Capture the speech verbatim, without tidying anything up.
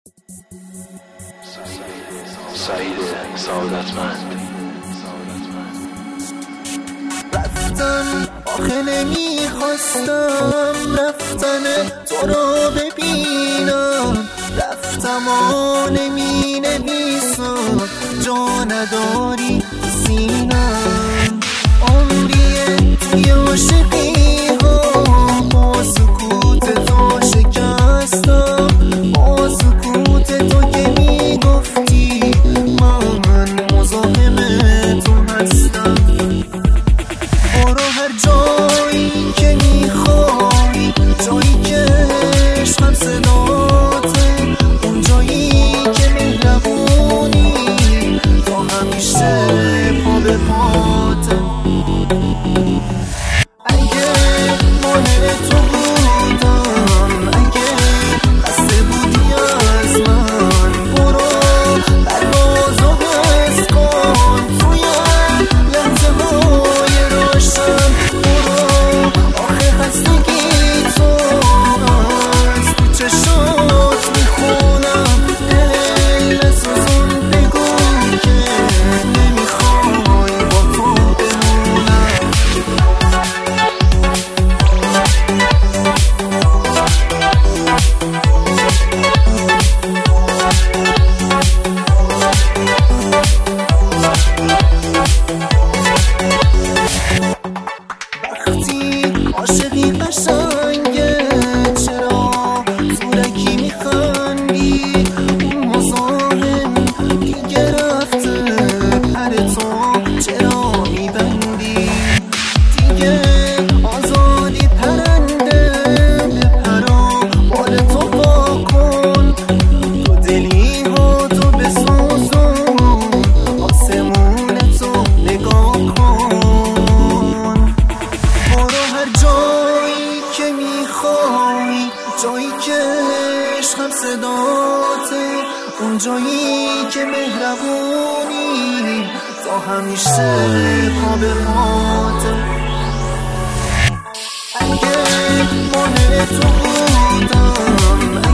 سعید سعادتمند. رفتم آخه نمیخواستم رفتن تو رو ببینم، رفتم آ نمی نویسم جا نداری سینم. عمریه توی عاشقی ها با سکوت تو شکستم، با سکوت تو که میگفتی من مزاحم تو هستم. برو هر جایی که میخوای، جایی که عشقم صداته، اون جایی که مهربونی تا همیشه پا به پاته. اگه مانع تو بودم، اگه خسته بودی از من، برو پروازو حس کن توی لحظه های روشن. برو آخه خستگی تو از تو چشات میخونم، دل سوزون بگو که نمیخوای با تو بمونم. وقتی عاشقی قشنگه چرا زورکی میخندی؟ اون مزاحم دیگه رفته پر تو چرا میبندی؟ دیگه آزادی پرنده بپرا بال تو با کن، تو دلی ها تو بسوزون، آسمون تو نگاه کن. برو هر جایی که میخوای، جایی که عشقم صداته، اون جایی که مهربونی تا همیشه پا به پاته. اگه مانع تو بودم،